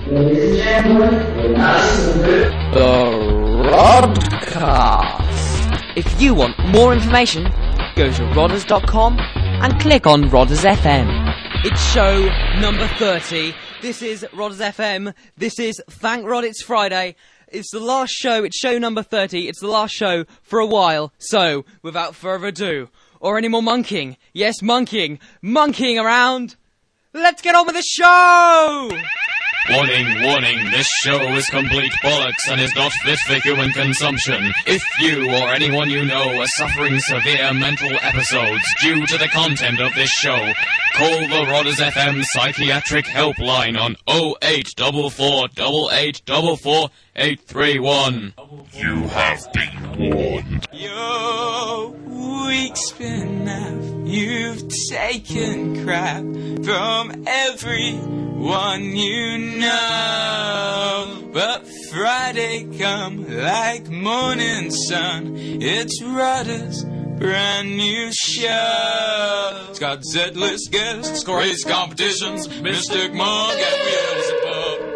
Ladies and gentlemen, we're now listening to The Rodcast. If you want more information, go to rodders.com and click on Rodders FM. It's show number 30. This is Rodders FM. This is Thank Rod It's Friday. It's the last show. It's show number 30. It's the last show for a while. So, without further ado, or any more monkeying, yes, monkeying around, let's get on with the show! Warning, warning, this show is complete bollocks and is not fit for human consumption. If you or anyone you know are suffering severe mental episodes due to the content of this show, call the Rodders FM Psychiatric Helpline on 0844 8844 831. You have been warned. Your week's been out. You've taken crap from everyone you know. But Friday come like morning sun. It's Rodders' brand new show. It's got Z-list guests, race competitions, Mystic Monk, and Beelzebub.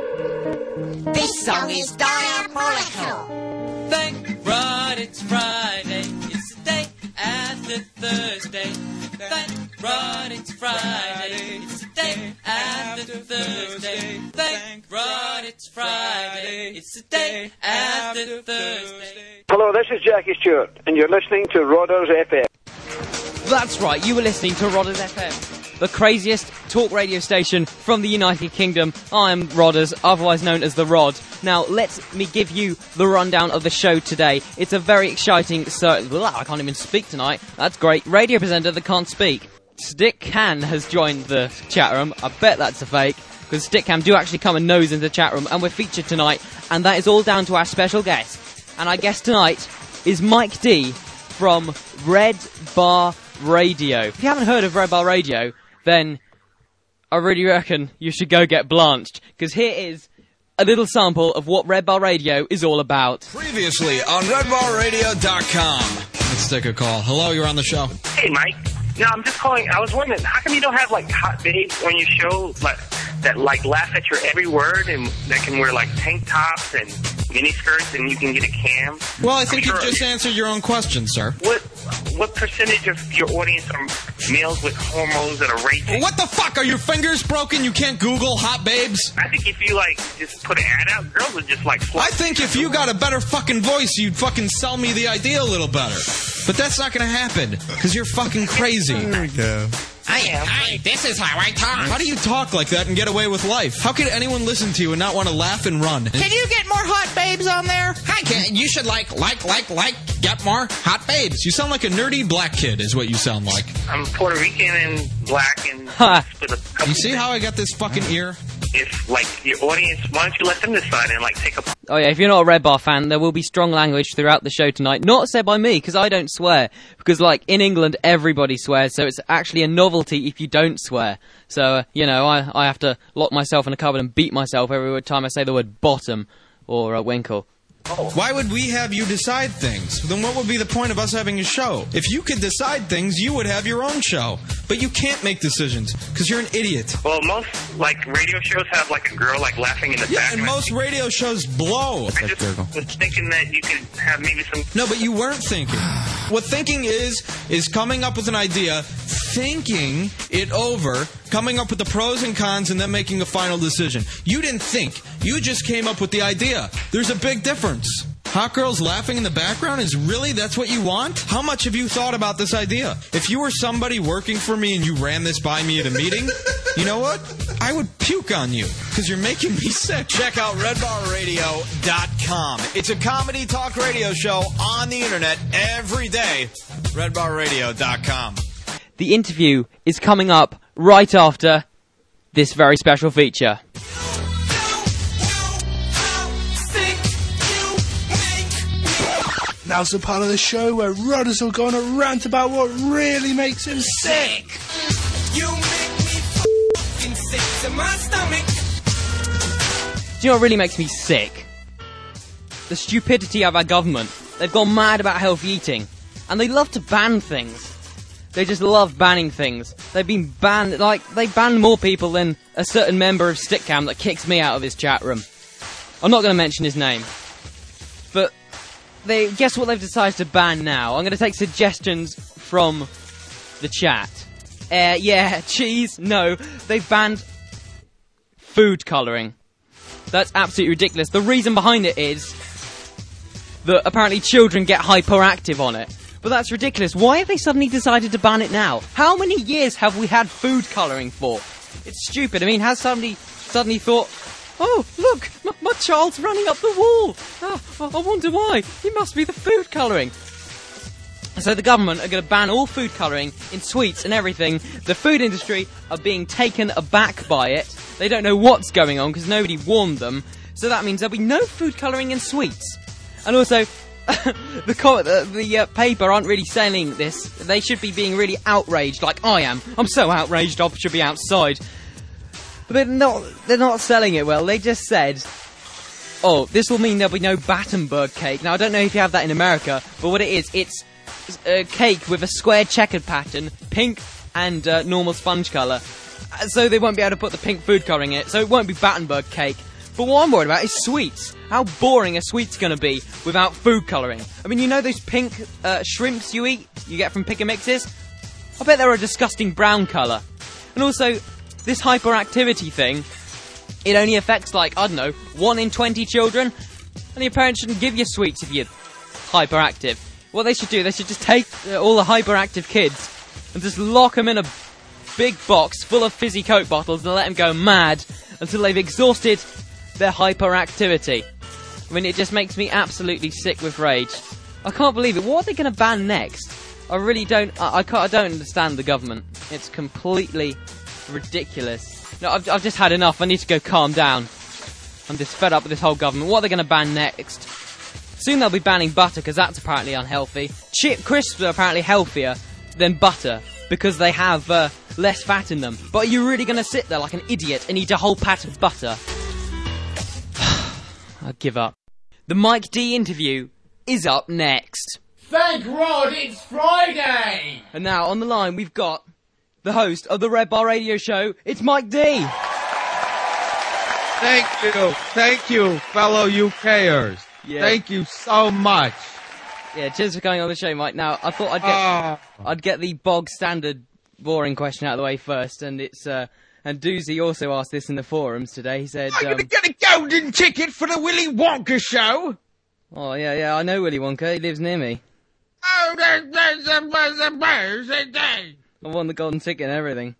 This song is diabolical. Thank Rod, it's Friday. It's the day after Thursday. Thank Rod, it's Friday. It's the day after Thursday. Thank Rod, it's Friday. It's the day after Thursday. Hello, this is Jackie Stewart, and you're listening to Rodders FM. That's right, you were listening to Rodders FM, the craziest talk radio station from the United Kingdom. I'm Rodders, otherwise known as The Rod. Now, let me give you the rundown of the show today. It's a very exciting... I can't even speak tonight. That's great. Radio presenter that can't speak. Stickcam has joined the chat room. I bet that's a fake, because Stickcam do actually come and nose into the chat room, and we're featured tonight, and that is all down to our special guest. And our guest tonight is Mike D from Red Bar Radio. If you haven't heard of Red Bar Radio, then I really reckon you should go get blanched, because here is a little sample of what Red Bar Radio is all about. Previously on redbarradio.com. Let's take a call. Hello, you're on the show. Hey, Mike. No, I'm just calling. I was wondering, how come you don't have, like, hot babes on your show that laugh at your every word and that can wear, like, tank tops and mini skirts and you can get a cam? Well, I think you just answered your own question, sir. What percentage of your audience are males with hormones that are raging? What the fuck? Are your fingers broken? You can't Google hot babes? I think if you, like, just put an ad out, girls would just, like... I think if you got a better fucking voice, you'd fucking sell me the idea a little better. But that's not gonna happen, because you're fucking crazy. There we go. Hi, this is how I talk. How do you talk like that and get away with life? How could anyone listen to you and not want to laugh and run? Can you get more hot babes on there? You should get more hot babes. You sound like a nerdy black kid is what you sound like. I'm Puerto Rican and black and... You see how I got this fucking ear? If, like, your audience, why don't you let them decide and, like, take a... Oh yeah, if you're not a Red Bar fan, there will be strong language throughout the show tonight. Not said by me, because I don't swear. Because, like, in England, everybody swears, so it's actually a novelty if you don't swear. So, I have to lock myself in a cupboard and beat myself every time I say the word bottom or winkle. Why would we have you decide things? Then what would be the point of us having a show? If you could decide things, you would have your own show. But you can't make decisions, because you're an idiot. Well, most, like, radio shows have, like, a girl, like, laughing in the back. Yeah, and most radio shows blow. I just was thinking that you could have maybe some... No, but you weren't thinking. What thinking is coming up with an idea, thinking it over, coming up with the pros and cons, and then making a final decision. You didn't think. You just came up with the idea. There's a big difference. Hot girls laughing in the background that's what you want? How much have you thought about this idea? If you were somebody working for me and you ran this by me at a meeting, you know what? I would puke on you, because you're making me sick. Check out redbarradio.com. It's a comedy talk radio show on the internet every day. redbarradio.com. The interview is coming up right after this very special feature. Now's the part of the show where Rodders will go on a rant about what really makes him sick. You make me fucking sick to my stomach. Do you know what really makes me sick? The stupidity of our government. They've gone mad about healthy eating. And they love to ban things. They just love banning things. They've been banned, they banned more people than a certain member of Stickcam that kicks me out of his chat room. I'm not going to mention his name. But guess what they've decided to ban now? I'm going to take suggestions from the chat. Yeah, cheese, no. They've banned food colouring. That's absolutely ridiculous. The reason behind it is that apparently children get hyperactive on it. But that's ridiculous. Why have they suddenly decided to ban it now? How many years have we had food colouring for? It's stupid. I mean, has somebody suddenly thought, oh, look, my child's running up the wall. Oh, I wonder why. It must be the food colouring. So the government are going to ban all food colouring in sweets and everything. The food industry are being taken aback by it. They don't know what's going on because nobody warned them. So that means there'll be no food colouring in sweets. And also, the paper aren't really selling this. They should be being really outraged, like I am. I'm so outraged I should be outside. But they're not selling it well. They just said, oh, this will mean there'll be no Battenberg cake. Now, I don't know if you have that in America, but what it is, it's a cake with a square checkered pattern, pink and normal sponge colour. So they won't be able to put the pink food colouring in it, so it won't be Battenberg cake. But what I'm worried about is sweets. How boring are sweets going to be without food colouring? I mean, you know those pink shrimps you get from Pick and Mixes? I bet they're a disgusting brown colour. And also, this hyperactivity thing, it only affects, like, I don't know, 1 in 20 children. And your parents shouldn't give you sweets if you're hyperactive. What they should do, they should just take all the hyperactive kids and just lock them in a big box full of fizzy Coke bottles and let them go mad until they've exhausted their hyperactivity. I mean, it just makes me absolutely sick with rage. I can't believe it. What are they going to ban next? I really don't. I don't understand the government. It's completely ridiculous. No, I've just had enough. I need to go calm down. I'm just fed up with this whole government. What are they going to ban next? Soon they'll be banning butter because that's apparently unhealthy. Chip crisps are apparently healthier than butter because they have less fat in them. But are you really going to sit there like an idiot and eat a whole pat of butter? I give up. The Mike D interview is up next. Thank Rod, it's Friday! And now on the line we've got the host of the Red Bar Radio Show. It's Mike D. Thank you, fellow UKers. Yeah. Thank you so much. Yeah, cheers for coming on the show, Mike. Now I thought I'd get the bog standard boring question out of the way first, and it's and Doozy also asked this in the forums today. He said, I'm gonna get a golden ticket for the Willy Wonka show. Oh yeah, I know Willy Wonka. He lives near me. Oh, there's a birthday. I won the golden ticket and everything.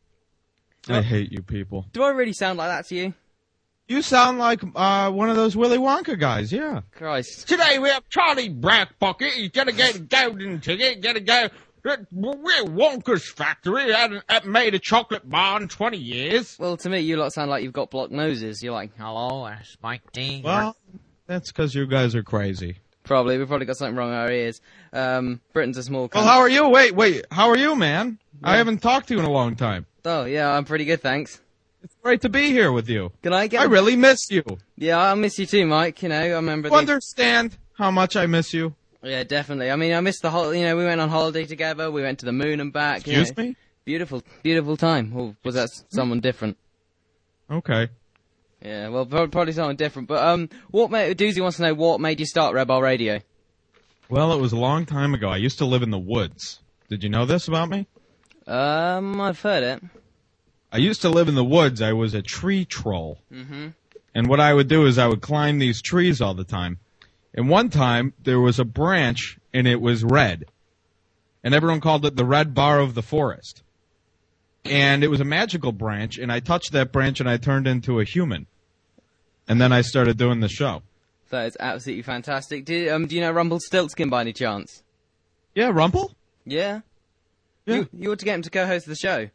I hate you people. Do I really sound like that to you? You sound like one of those Willy Wonka guys, yeah. Christ. Today we have Charlie Brackbucket. He's gonna get a golden ticket. Gonna go. Willy Wonka's factory hadn't made a chocolate bar in 20 years. Well, to me, you lot sound like you've got blocked noses. You're like, hello, Mike D. Well, that's because you guys are crazy. Probably. We've probably got something wrong with our ears. Britain's a small country. Well, how are you? Wait. How are you, man? Yeah. I haven't talked to you in a long time. Oh, yeah, I'm pretty good, thanks. It's great to be here with you. I really miss you. Yeah, I miss you too, Mike. You know, I remember. You understand how much I miss you? Yeah, definitely. I mean, I missed the whole. You know, we went on holiday together. We went to the moon and back. Excuse me? Beautiful, beautiful time. Or was that someone different? Okay. Yeah, well, probably someone different. But Doozy wants to know what made you start Red Bar Radio. Well, it was a long time ago. I used to live in the woods. Did you know this about me? I've heard it. I used to live in the woods. I was a tree troll. Mm-hmm. And what I would do is I would climb these trees all the time. And one time, there was a branch, and it was red. And everyone called it the red bar of the forest. And it was a magical branch, and I touched that branch, and I turned into a human. And then I started doing the show. That is absolutely fantastic. Do you know Rumpelstiltskin by any chance? Yeah, Rumple? Yeah. Yeah. You ought to get him to co-host the show.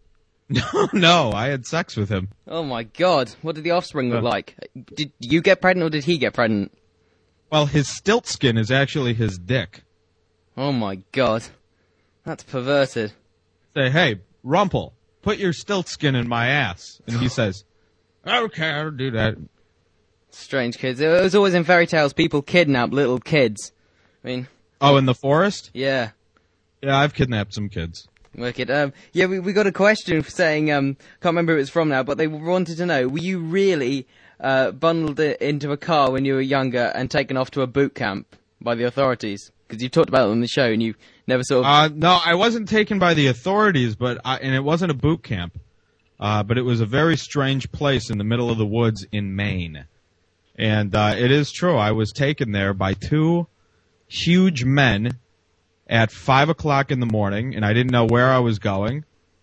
No, I had sex with him. Oh my god, what did the offspring look like? Did you get pregnant or did he get pregnant? Well, his stiltskin is actually his dick. Oh my god. That's perverted. Say, hey, Rumple, put your stiltskin in my ass. And he says, okay, I'll do that. Strange kids. It was always in fairy tales, people kidnap little kids. I mean... Oh, in the forest? Yeah. Yeah, I've kidnapped some kids. Wicked. Yeah, we got a question saying, can't remember who it's from now, but they wanted to know, were you really bundled into a car when you were younger and taken off to a boot camp by the authorities? Because you talked about it on the show and you never sort of... No, I wasn't taken by the authorities, and it wasn't a boot camp. But it was a very strange place in the middle of the woods in Maine. And it is true, I was taken there by two huge men at 5 o'clock in the morning, and I didn't know where I was going.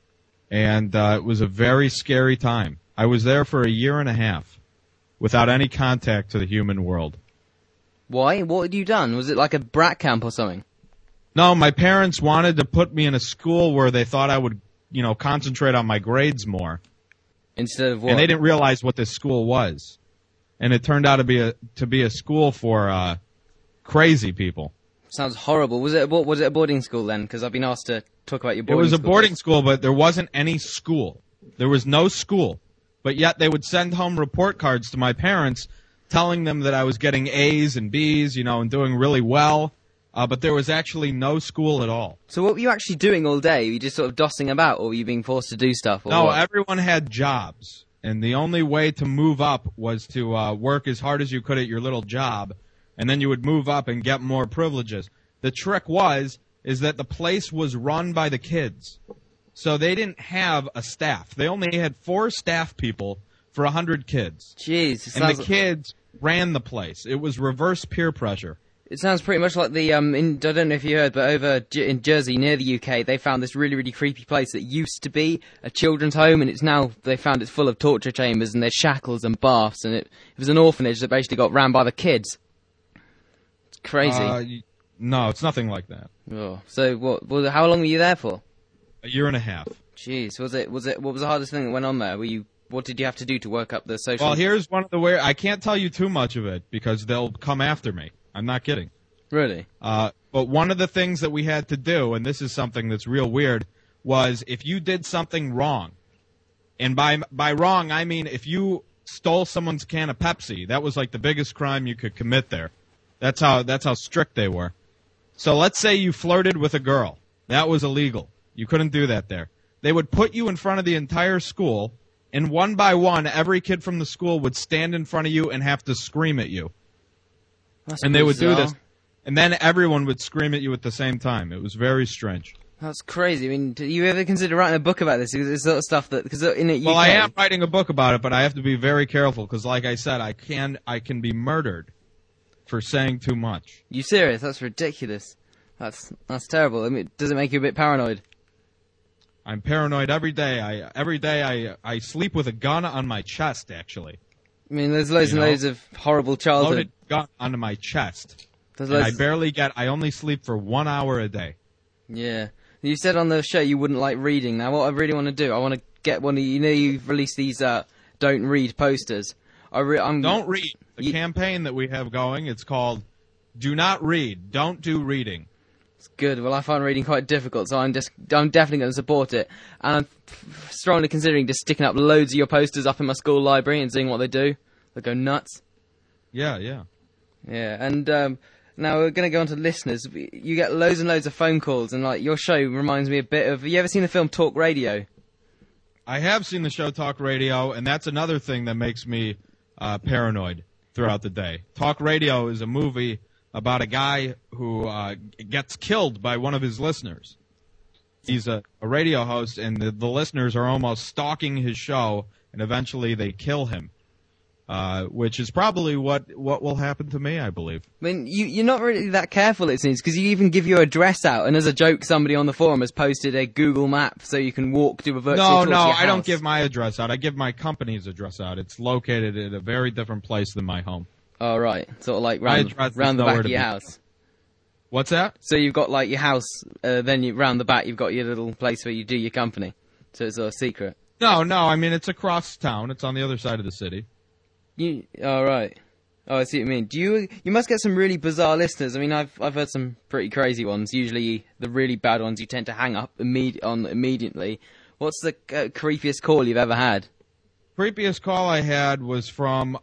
And it was a very scary time. I was there for a year and a half without any contact to the human world. Why? What had you done? Was it like a brat camp or something? No, my parents wanted to put me in a school where they thought I would, concentrate on my grades more. Instead of what? And they didn't realize what this school was. And it turned out to be a school for crazy people. Sounds horrible. Was it a boarding school then? Because I've been asked to talk about your boarding school. It was a boarding school, but there wasn't any school. There was no school. But yet they would send home report cards to my parents telling them that I was getting A's and B's, and doing really well. But there was actually no school at all. So what were you actually doing all day? Were you just sort of dossing about, or were you being forced to do stuff? Or no, what? Everyone had jobs. And the only way to move up was to work as hard as you could at your little job. And then you would move up and get more privileges. The trick is that the place was run by the kids. So they didn't have a staff. They only had 4 staff people for 100 kids. Jeez. And the kids ran the place. It was reverse peer pressure. It sounds pretty much like I don't know if you heard, but over in Jersey, near the UK, they found this really, really creepy place that used to be a children's home, and they found it's full of torture chambers, and there's shackles and baths, and it was an orphanage that basically got ran by the kids. It's crazy. No, it's nothing like that. Oh, so how long were you there for? A year and a half. Jeez, what was the hardest thing that went on there? What did you have to do to work up the social... Well, here's one of the ways... I can't tell you too much of it, because they'll come after me. I'm not kidding. Really? But one of the things that we had to do, and this is something that's real weird, was if you did something wrong, and by wrong, I mean if you stole someone's can of Pepsi, that was like the biggest crime you could commit there. That's how strict they were. So let's say you flirted with a girl. That was illegal. You couldn't do that there. They would put you in front of the entire school, and one by one, every kid from the school would stand in front of you and have to scream at you. And they would do this. And then everyone would scream at you at the same time. It was very strange. That's crazy. I mean, do you ever consider writing a book about this? Because it's sort of stuff that... Well, I am writing a book about it, but I have to be very careful, because like I said, I can be murdered for saying too much. You serious? That's ridiculous. That's terrible. I mean, does it make you a bit paranoid? I'm paranoid every day. Every day I sleep with a gun on my chest, actually. I mean, there's loads and loads of horrible childhood... Loaded gun onto my chest. I only sleep for 1 hour a day. Yeah. You said on the show you wouldn't like reading. Now, what I really want to do, I want to get one of... you've released these Don't Read posters. Don't Read. The campaign that we have going, it's called Do Not Read. Don't do reading. It's good. Well, I find reading quite difficult, so I'm definitely going to support it. And I'm strongly considering just sticking up loads of your posters up in my school library and seeing what they do. They go nuts. Yeah. Yeah, and now we're going to go on to listeners. You get loads and loads of phone calls, and your show reminds me a bit of... Have you ever seen the film Talk Radio? I have seen the show Talk Radio, and that's another thing that makes me paranoid throughout the day. Talk Radio is a movie about a guy who gets killed by one of his listeners. He's a radio host, and the listeners are almost stalking his show, and eventually they kill him. Which is probably what will happen to me, I believe. I mean, you're not really that careful, it seems, because you even give your address out, and as a joke, somebody on the forum has posted a Google map so you can walk to a virtual tour to your house. I don't give my address out. I give my company's address out. It's located at a very different place than my home. Oh, right. Sort of like round the back of your house. What's that? So you've got, your house, then round the back you've got your little place where you do your company. So it's a secret. No, I mean, it's across town. It's on the other side of the city. Right. Oh, I see what you mean. You must get some really bizarre listeners. I mean, I've heard some pretty crazy ones. Usually, the really bad ones you tend to hang up immediately. What's the creepiest call you've ever had? Creepiest call I had was from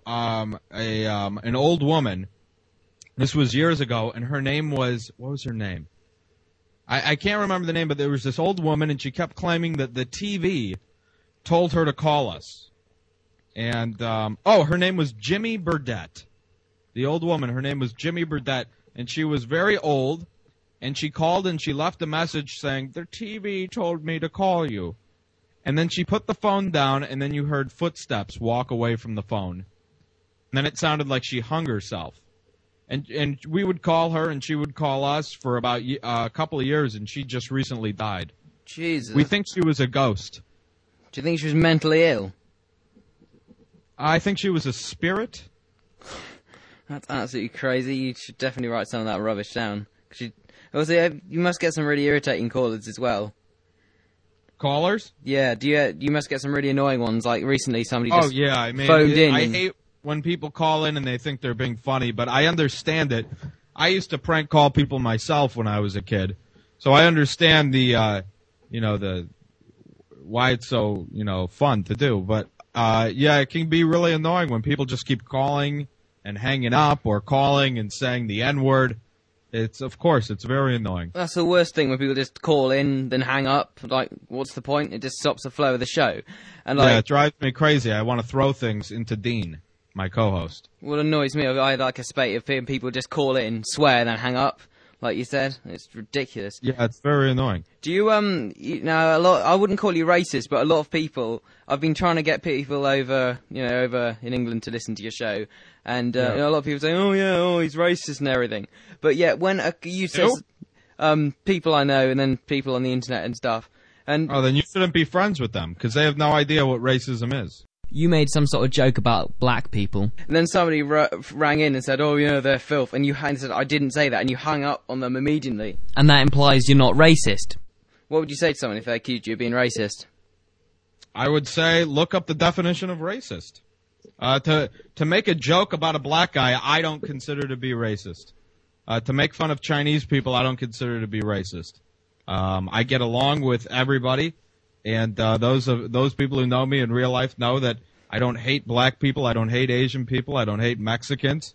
an old woman. This was years ago, and her name was... What was her name? I can't remember the name, but there was this old woman, and she kept claiming that the TV told her to call us. And, her name was Jimmy Burdett. The old woman, her name was Jimmy Burdett, and she was very old, and she called and she left a message saying, the TV told me to call you. And then she put the phone down, and then you heard footsteps walk away from the phone. And then it sounded like she hung herself. And we would call her, and she would call us for about a couple of years, and she just recently died. Jesus. We think she was a ghost. Do you think she was mentally ill? I think she was a spirit. That's absolutely crazy. You should definitely write some of that rubbish down. Also, you must get some really irritating callers as well. Callers? Yeah, you must get some really annoying ones, like recently somebody just phoned in. I hate when people call in and they think they're being funny, but I understand it. I used to prank call people myself when I was a kid, so I understand the why it's so, fun to do. But, it can be really annoying when people just keep calling and hanging up or calling and saying the N-word. It's very annoying. That's the worst thing, when people just call in, then hang up. Like, what's the point? It just stops the flow of the show. And it drives me crazy. I want to throw things into Dean, my co-host. What annoys me, I like a spate of people just call in, swear, then hang up, like you said. It's ridiculous. Yeah, it's very annoying. Do you, I wouldn't call you racist, but a lot of people, I've been trying to get people over in England to listen to your show, and a lot of people say, he's racist and everything. But yeah, when you say people I know, and then people on the internet and stuff, and then you shouldn't be friends with them, because they have no idea what racism is. You made some sort of joke about black people. And then somebody rang in and said, they're filth. And you said, I didn't say that. And you hung up on them immediately. And that implies you're not racist. What would you say to someone if they accused you of being racist? I would say, look up the definition of racist. To make a joke about a black guy, I don't consider to be racist. To make fun of Chinese people, I don't consider to be racist. I get along with everybody. And those people who know me in real life know that I don't hate black people, I don't hate Asian people, I don't hate Mexicans.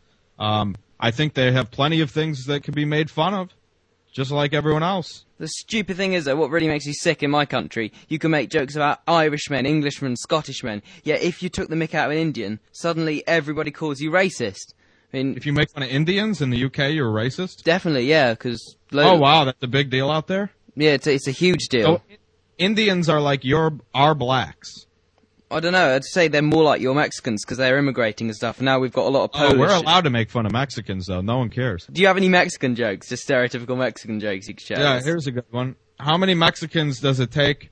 I think they have plenty of things that can be made fun of, just like everyone else. The stupid thing is, though, what really makes you sick in my country, you can make jokes about Irishmen, Englishmen, Scottishmen, yet if you took the mick out of an Indian, suddenly everybody calls you racist. I mean, if you make fun of Indians in the UK, you're racist? Definitely, yeah, because... Oh, wow, that's a big deal out there? Yeah, it's a huge deal. So, Indians are like our blacks. I don't know. I'd say they're more like your Mexicans because they're immigrating and stuff. And now we've got a lot of Polish. Oh, we're allowed to make fun of Mexicans, though. No one cares. Do you have any Mexican jokes? Just stereotypical Mexican jokes you could share? Yeah, here's a good one. How many Mexicans does it take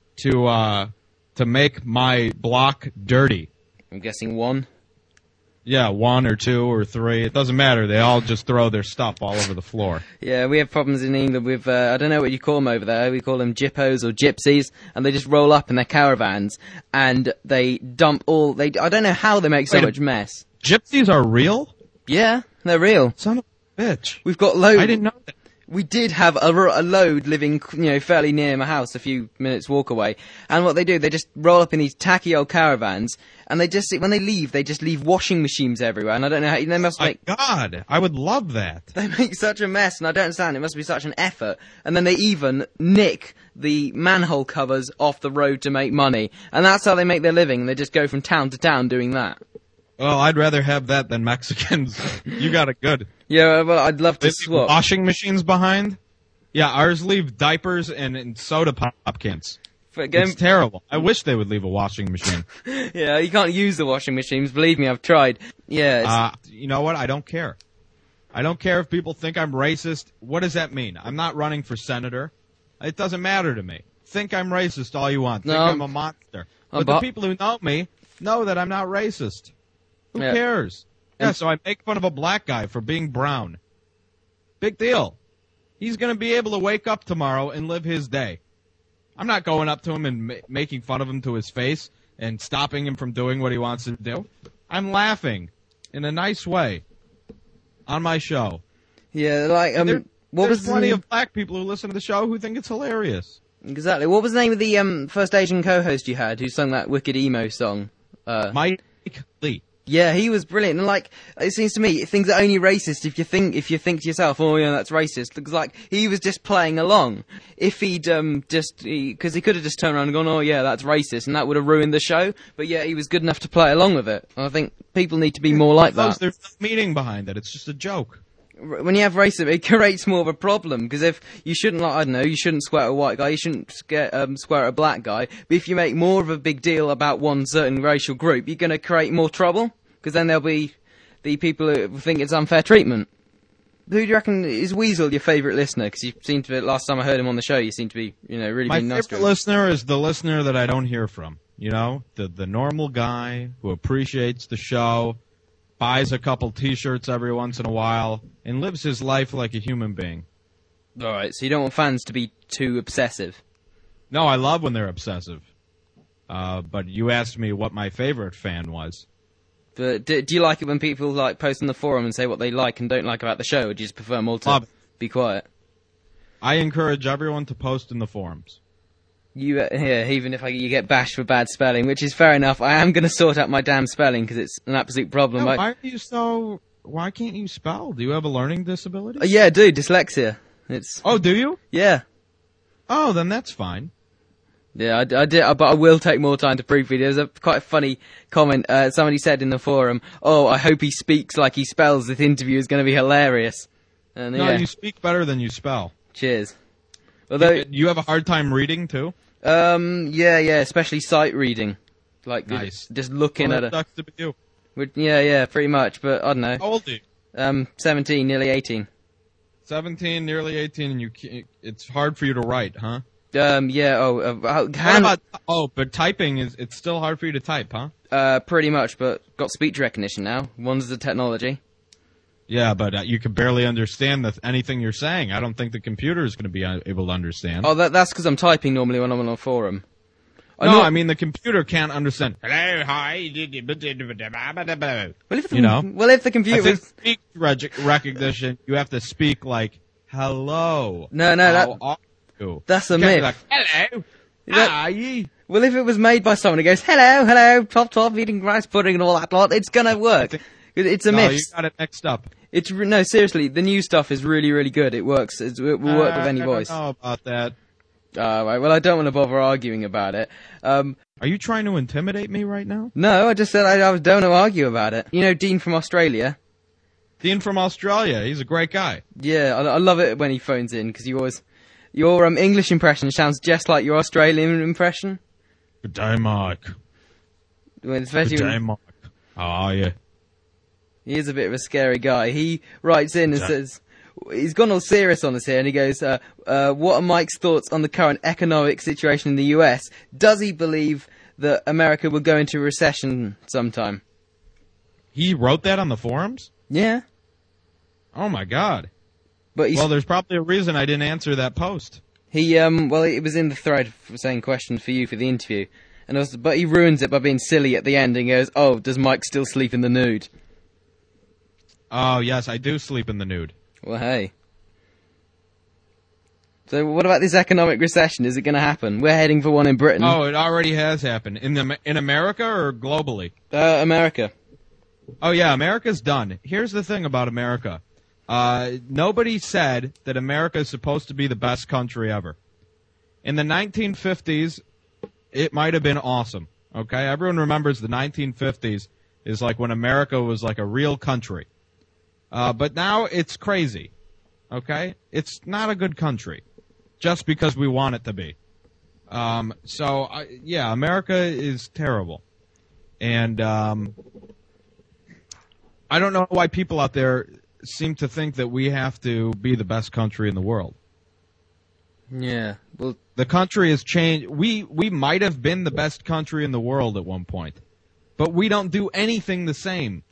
to make my block dirty? I'm guessing one. Yeah, 1 or 2 or 3. It doesn't matter. They all just throw their stuff all over the floor. Yeah, we have problems in England with, I don't know what you call them over there. We call them jippos or gypsies. And they just roll up in their caravans and they dump I don't know how they make so much mess. Gypsies are real? Yeah, they're real. Son of a bitch. We've got loads. I didn't know that. We did have a load living, fairly near my house, a few minutes walk away. And what they do, they just roll up in these tacky old caravans, and when they leave, they just leave washing machines everywhere. And I don't know how they must make. My God, I would love that. They make such a mess, and I don't understand. It must be such an effort. And then they even nick the manhole covers off the road to make money, and that's how they make their living. They just go from town to town doing that. Well, I'd rather have that than Mexicans. You got it good. Yeah, well, I'd love to swap. Washing machines behind? Yeah, ours leave diapers and soda pop cans. It's terrible. I wish they would leave a washing machine. Yeah, you can't use the washing machines. Believe me, I've tried. Yeah. You know what? I don't care. I don't care if people think I'm racist. What does that mean? I'm not running for senator. It doesn't matter to me. Think I'm racist all you want. Think I'm a monster. But the people who know me know that I'm not racist. Who cares? Yeah, so I make fun of a black guy for being brown. Big deal. He's going to be able to wake up tomorrow and live his day. I'm not going up to him and making fun of him to his face and stopping him from doing what he wants to do. I'm laughing in a nice way on my show. Yeah, like, there's plenty of black people who listen to the show who think it's hilarious. Exactly. What was the name of the first Asian co-host you had who sung that wicked emo song? Mike Lee. Yeah, he was brilliant. And like, it seems to me, things are only racist if you think to yourself, oh yeah, that's racist. Looks like he was just playing along. If he'd because he could have just turned around and gone, oh yeah, that's racist, and that would have ruined the show. But yeah, he was good enough to play along with it. And I think people need to be more like that. There's no meaning behind it. It's just a joke. When you have racism, it creates more of a problem, because if you shouldn't, like, I don't know, you shouldn't swear at a white guy, you shouldn't swear at a black guy, but if you make more of a big deal about one certain racial group, you're going to create more trouble, because then there'll be the people who think it's unfair treatment. Who do you reckon is Weasel your favourite listener? Because you seem to be, last time I heard him on the show, you seem to be, really being nice to him. My favorite listener is the listener that I don't hear from, the normal guy who appreciates the show, buys a couple T-shirts every once in a while, and lives his life like a human being. Alright, so you don't want fans to be too obsessive? No, I love when they're obsessive. But you asked me what my favorite fan was. But do you like it when people post on the forum and say what they like and don't like about the show, or do you just prefer them all to be quiet? I encourage everyone to post in the forums. Even if you get bashed for bad spelling, which is fair enough, I am going to sort out my damn spelling because it's an absolute problem. No, why can't you spell? Do you have a learning disability? Yeah, I do. Dyslexia. Oh, do you? Yeah. Oh, then that's fine. Yeah, I did, but I will take more time to proofread. There was a quite a funny comment. Somebody said in the forum, "Oh, I hope he speaks like he spells. This interview is going to be hilarious." And, no, you speak better than you spell. Cheers. Although you have a hard time reading too. Yeah, especially sight reading. Nice. Just looking at it. Sucks to be you. Yeah, pretty much. But I don't know. How old are you? 17, nearly 18. 17, nearly 18, and it's hard for you to write, huh? Yeah. But typing it's still hard for you to type, huh? Pretty much, but got speech recognition now. Wonders the technology. Yeah, but you can barely understand anything you're saying. I don't think the computer is going to be able to understand. Oh, that's because I'm typing normally when I'm on a forum. I mean the computer can't understand. Hello, hi. Well, if the computer was speech recognition, you have to speak like hello. No, that's a myth. Like, hello. Hi. Well, if it was made by someone who goes hello, top, eating rice pudding and all that lot, it's gonna work. It's a myth. You got it mixed up. No, seriously, the new stuff is really, really good. It works. It will work with any voice. I don't know about that. Right, well, I don't want to bother arguing about it. Are you trying to intimidate me right now? No, I just said I don't want to argue about it. You know Dean from Australia? Dean from Australia, he's a great guy. Yeah, I love it when he phones in, because your English impression sounds just like your Australian impression. Good day, Mike. Good day, Mike. How are you? He is a bit of a scary guy. He writes in and says, he's gone all serious on us here, and he goes, what are Mike's thoughts on the current economic situation in the US? Does he believe that America will go into recession sometime? He wrote that on the forums? Yeah. Oh my God. But there's probably a reason I didn't answer that post. It was in the thread saying questions for you for the interview, but he ruins it by being silly at the end and goes, oh, does Mike still sleep in the nude? Oh, yes, I do sleep in the nude. Well, hey. So what about this economic recession? Is it going to happen? We're heading for one in Britain. Oh, it already has happened. In America or globally? America. Oh, yeah, America's done. Here's the thing about America. Nobody said that America is supposed to be the best country ever. In the 1950s, it might have been awesome. Okay? Everyone remembers the 1950s is like when America was like a real country. But now it's crazy. Okay? It's not a good country. Just because we want it to be. America is terrible. And I don't know why people out there seem to think that we have to be the best country in the world. Yeah. Well, the country has changed. We might have been the best country in the world at one point. But we don't do anything the same.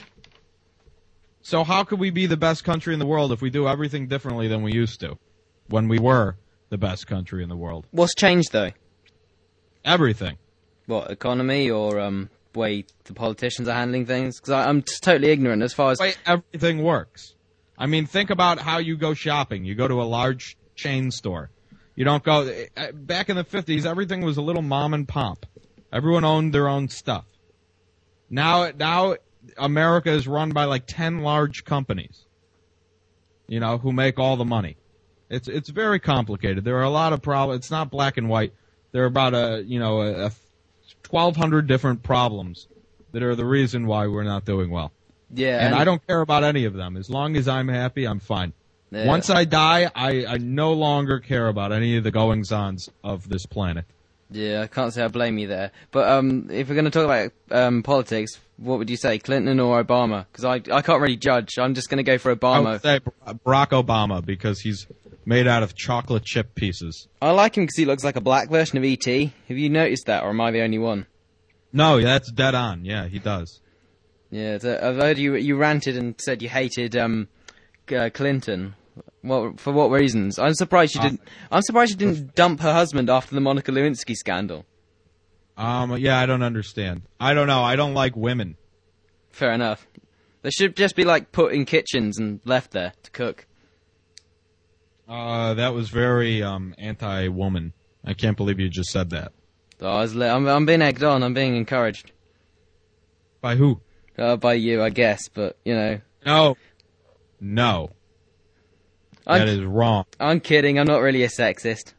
So how could we be the best country in the world if we do everything differently than we used to when we were the best country in the world? What's changed, though? Everything. What, economy or way the politicians are handling things? Because I'm totally ignorant as far as... The way everything works. I mean, think about how you go shopping. You go to a large chain store. You don't go... Back in the 50s, everything was a little mom and pop. Everyone owned their own stuff. Now America is run by like 10 large companies, who make all the money. It's very complicated. There are a lot of problems. It's not black and white. There are about 1,200 different problems that are the reason why we're not doing well. Yeah. And I don't care about any of them. As long as I'm happy, I'm fine. Yeah. Once I die, I no longer care about any of the goings-ons of this planet. Yeah, I can't say I blame you there. But if we're going to talk about politics, what would you say, Clinton or Obama? Because I can't really judge. I'm just going to go for Obama. I would say Barack Obama, because he's made out of chocolate chip pieces. I like him because he looks like a black version of E.T. Have you noticed that, or am I the only one? No, that's dead on. Yeah, he does. Yeah, I've heard you ranted and said you hated Clinton. For what reasons? I'm surprised you didn't. I'm surprised you didn't dump her husband after the Monica Lewinsky scandal. Yeah, I don't understand. I don't know. I don't like women. Fair enough. They should just be put in kitchens and left there to cook. That was very anti-woman. I can't believe you just said that. I'm being egged on. I'm being encouraged. By who? By you, I guess. But No. That is wrong. I'm kidding. I'm not really a sexist.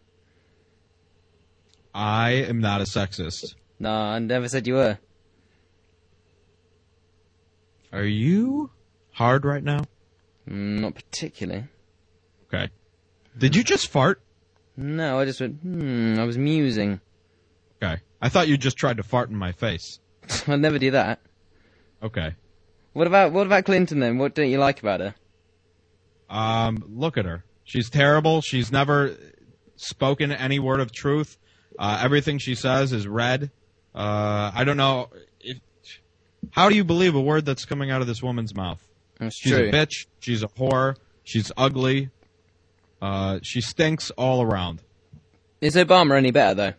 I am not a sexist. No, I never said you were. Are you hard right now? Not particularly. Okay. Did you just fart? No, I just went, I was musing. Okay. I thought you just tried to fart in my face. I'd never do that. Okay. What about Clinton then? What don't you like about her? Look at her. She's terrible. She's never spoken any word of truth. Everything she says is red. I don't know. How do you believe a word that's coming out of this woman's mouth? That's She's true. a bitch. She's a whore. She's ugly. She stinks all around. Is Obama any better, though?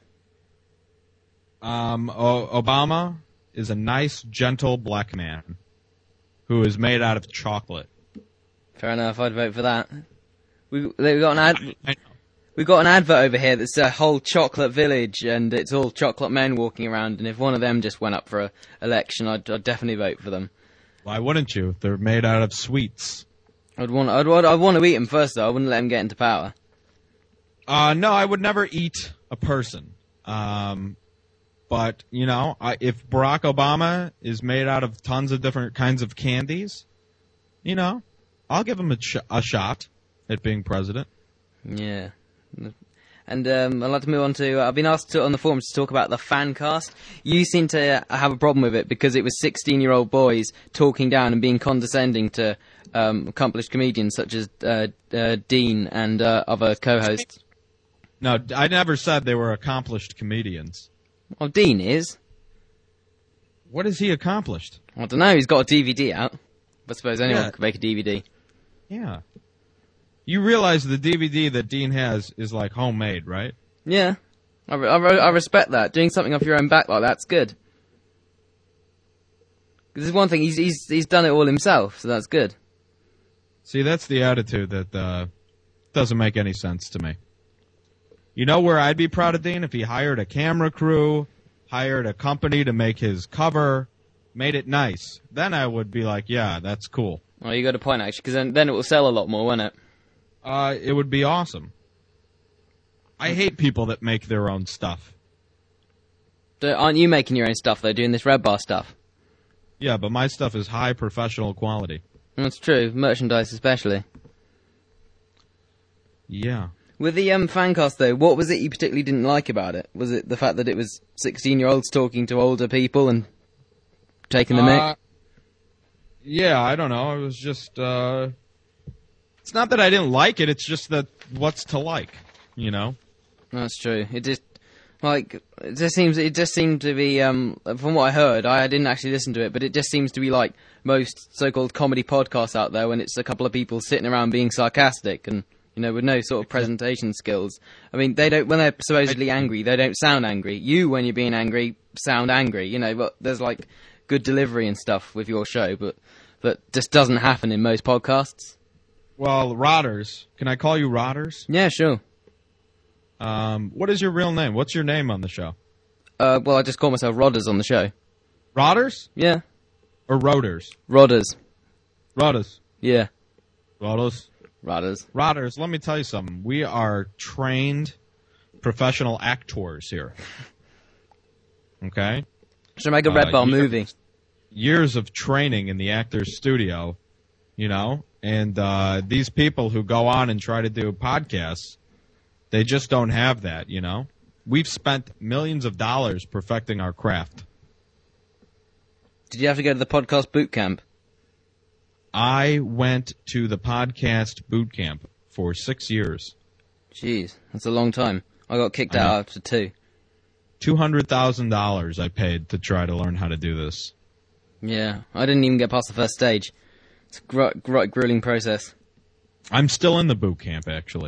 Obama is a nice, gentle black man who is made out of chocolate. Fair enough. I'd vote for that. We got an advert over here that's a whole chocolate village, and it's all chocolate men walking around. And if one of them just went up for an election, I'd definitely vote for them. Why wouldn't you? They're made out of sweets. I'd want to eat them first, though. I wouldn't let them get into power. No, I would never eat a person. But if Barack Obama is made out of tons of different kinds of candies, I'll give him a shot at being president. Yeah. And I'd like to move on to... I've been asked on the forums to talk about the fan cast. You seem to have a problem with it because it was 16-year-old boys talking down and being condescending to accomplished comedians such as Dean and other co-hosts. No, I never said they were accomplished comedians. Well, Dean is. What has he accomplished? I don't know. He's got a DVD out. I suppose anyone could make a DVD. Yeah. You realize the DVD that Dean has is like homemade, right? Yeah. I respect that. Doing something off your own back like that's good. Because there's one thing, he's done it all himself, so that's good. See, that's the attitude that doesn't make any sense to me. You know where I'd be proud of Dean? If he hired a camera crew, hired a company to make his cover, made it nice. Then I would be like, yeah, that's cool. Oh, you got a point, actually, because then it will sell a lot more, won't it? It would be awesome. I hate people that make their own stuff. Aren't you making your own stuff, though, doing this Red Bar stuff? Yeah, but my stuff is high professional quality. That's true. Merchandise especially. Yeah. With the fancast, though, what was it you particularly didn't like about it? Was it the fact that it was 16-year-olds talking to older people and taking the mic? Yeah, I don't know. It was just... It's not that I didn't like it, it's just that what's to like, That's true. It just seemed to be, from what I heard, I didn't actually listen to it, but it just seems to be like most so-called comedy podcasts out there when it's a couple of people sitting around being sarcastic and, with no sort of presentation skills. I mean, when they're supposedly angry, they don't sound angry. You, when you're being angry, sound angry, but there's good delivery and stuff with your show, but that just doesn't happen in most podcasts. Well, Rodders. Can I call you Rodders? Yeah, sure. What is your real name? What's your name on the show? Well, I just call myself Rodders on the show. Rodders? Yeah. Or Rotors? Rodders. Rodders. Yeah. Rodders. Rodders. Rodders, let me tell you something. We are trained professional actors here. Okay? Should make a Red Bar movie. Years of training in the actor's studio, you know? And these people who go on and try to do podcasts, they just don't have that, you know? We've spent millions of dollars perfecting our craft. Did you have to go to the podcast boot camp? I went to the podcast boot camp for 6 years. Jeez, that's a long time. I got kicked out after 2. $200,000 I paid to try to learn how to do this. Yeah, I didn't even get past the first stage. It's a grueling process. I'm still in the boot camp, actually.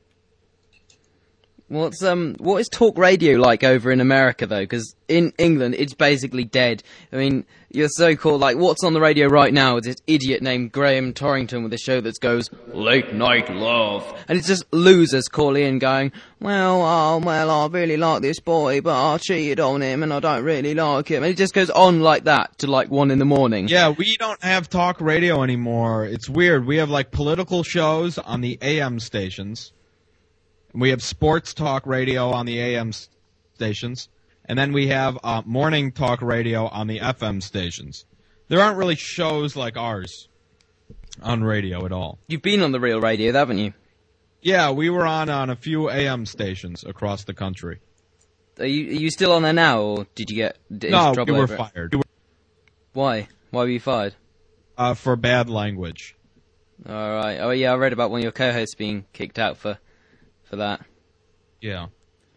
What is talk radio like over in America, though? Because in England, it's basically dead. I mean, you're so-called, like, what's on the radio right now is this idiot named Graham Torrington with a show that goes, Late Night Love. And it's just losers calling in going, I really like this boy, but I cheated on him and I don't really like him. And it just goes on like that to, like, 1 a.m. Yeah, we don't have talk radio anymore. It's weird. We have, like, political shows on the AM stations. We have sports talk radio on the AM stations, and then we have morning talk radio on the FM stations. There aren't really shows like ours on radio at all. You've been on the real radio, haven't you? Yeah, we were on a few AM stations across the country. Are you still on there now, or did you get into trouble? No, we were fired. Why? Why were you fired? For bad language. All right. Oh, yeah, I read about one of your co-hosts being kicked out for that. Yeah.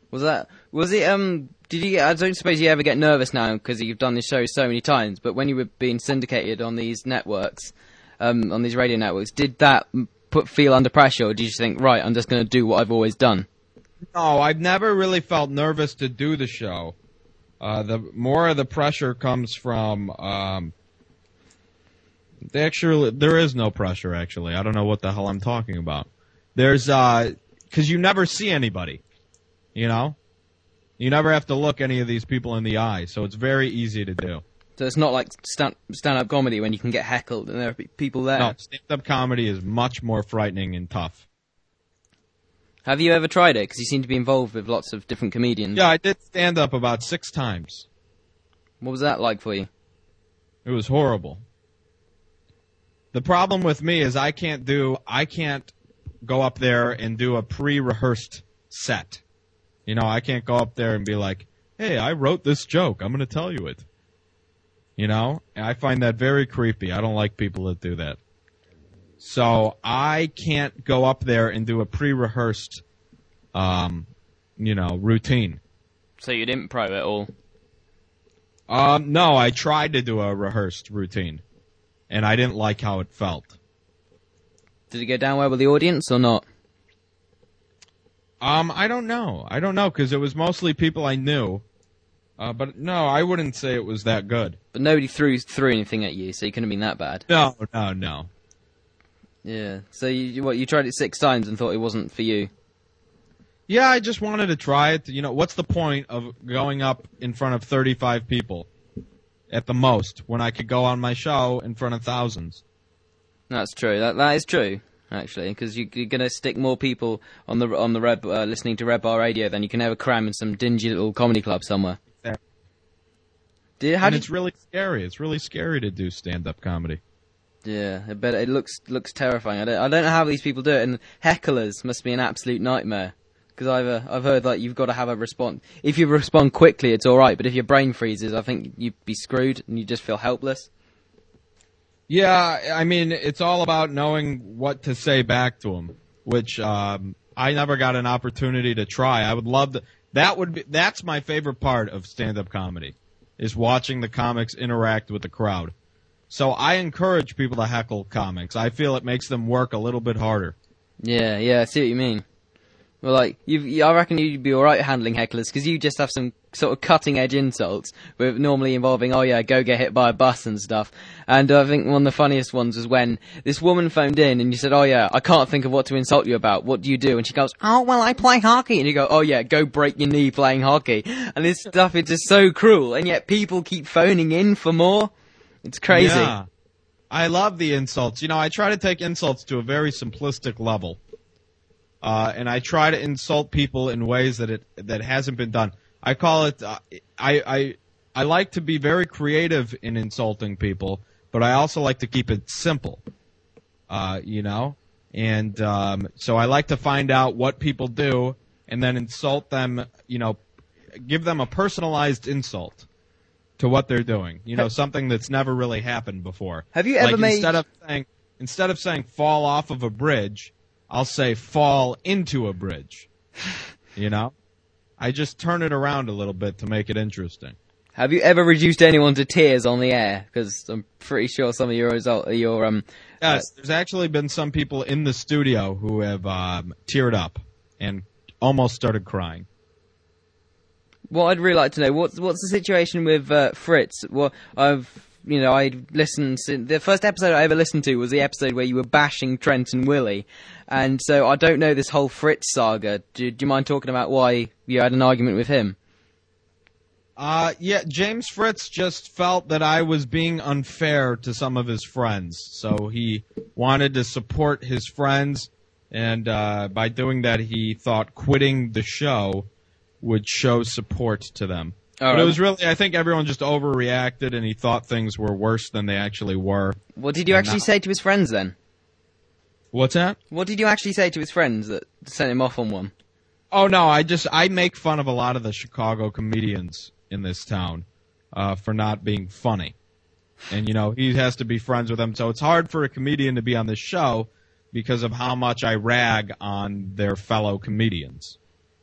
Did you I don't suppose you ever get nervous now because you've done this show so many times, but when you were being syndicated on these networks, on these radio networks, did that feel under pressure, or did you just think, right, I'm just going to do what I've always done? No, I've never really felt nervous to do the show. The more of the pressure comes from, there is no pressure, actually. I don't know what the hell I'm talking about. There's, because you never see anybody, you know? You never have to look any of these people in the eye, so it's very easy to do. So it's not like stand-up comedy when you can get heckled and there are people there? No, stand-up comedy is much more frightening and tough. Have you ever tried it? Because you seem to be involved with lots of different comedians. Yeah, I did stand-up about 6 times. What was that like for you? It was horrible. The problem with me is I can't go up there and do a pre-rehearsed set. You know, I can't go up there and be like, hey, I wrote this joke. I'm going to tell you it. You know? And I find that very creepy. I don't like people that do that. So I can't go up there and do a pre-rehearsed, routine. So you didn't pro at all? No, I tried to do a rehearsed routine. And I didn't like how it felt. Did it go down well with the audience or not? I don't know. Because it was mostly people I knew. But no, I wouldn't say it was that good. But nobody threw anything at you, so you couldn't have been that bad. No. Yeah. So you tried it 6 times and thought it wasn't for you? Yeah, I just wanted to try it. You know, what's the point of going up in front of 35 people at the most when I could go on my show in front of thousands? That's true. That is true, actually, because you're going to stick more people on the Red listening to Red Bar Radio than you can ever cram in some dingy little comedy club somewhere. It's really scary. It's really scary to do stand-up comedy. Yeah, I bet it looks terrifying. I don't know how these people do it, and hecklers must be an absolute nightmare. Because I've heard that you've got to have a response. If you respond quickly, it's all right, but if your brain freezes, I think you'd be screwed and you just feel helpless. Yeah, I mean, it's all about knowing what to say back to them, which I never got an opportunity to try. I would love to. That's my favorite part of stand-up comedy, is watching the comics interact with the crowd. So I encourage people to heckle comics. I feel it makes them work a little bit harder. Yeah, I see what you mean. Well, like, I reckon you'd be alright handling hecklers, because you just have some sort of cutting-edge insults, with normally involving, oh yeah, go get hit by a bus and stuff. And I think one of the funniest ones was when this woman phoned in, and you said, oh yeah, I can't think of what to insult you about, what do you do? And she goes, oh, well, I play hockey. And you go, oh yeah, go break your knee playing hockey. And this stuff is just so cruel, and yet people keep phoning in for more. It's crazy. Yeah. I love the insults. You know, I try to take insults to a very simplistic level. And I try to insult people in ways that hasn't been done. I call it. I like to be very creative in insulting people, but I also like to keep it simple. You know, and so I like to find out what people do and then insult them. You know, give them a personalized insult to what they're doing. You know, something that's never really happened before. Have you ever made instead of saying fall off of a bridge, I'll say fall into a bridge. You know? I just turn it around a little bit to make it interesting. Have you ever reduced anyone to tears on the air? Because I'm pretty sure some of your Yes, there's actually been some people in the studio who have teared up and almost started crying. What I'd really like to know, what's the situation with Fritz? Well, I listened. The first episode I ever listened to was the episode where you were bashing Trent and Willie, and so I don't know this whole Fritz saga. Do you mind talking about why you had an argument with him? Yeah, James Fritz just felt that I was being unfair to some of his friends, so he wanted to support his friends, and by doing that, he thought quitting the show would show support to them. But it was really, I think everyone just overreacted, and he thought things were worse than they actually were. What did you actually say to his friends then? What's that? What did you actually say to his friends that sent him off on one? Oh no, I make fun of a lot of the Chicago comedians in this town for not being funny. And you know, he has to be friends with them, so it's hard for a comedian to be on this show because of how much I rag on their fellow comedians.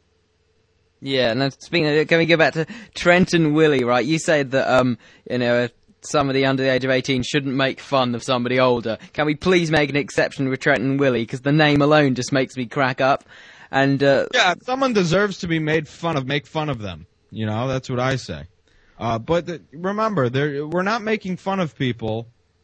Yeah, and speaking of, can we go back to Trent and Willie, right? You said that, somebody under the age of 18 shouldn't make fun of somebody older. Can we please make an exception with Trent and Willie? Because the name alone just makes me crack up. And yeah, someone deserves to be made fun of. Make fun of them. You know, that's what I say. But remember, we're not making fun of people